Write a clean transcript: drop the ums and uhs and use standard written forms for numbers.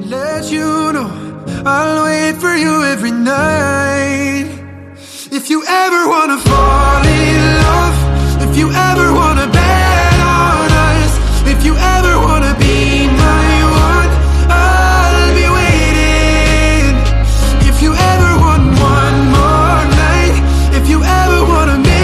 let you know I'll wait for you every night. If you ever wanna fall in love, if you ever wanna bet on us, if you ever wanna be my one, I'll be waiting. If you ever want one more night, if you ever wanna make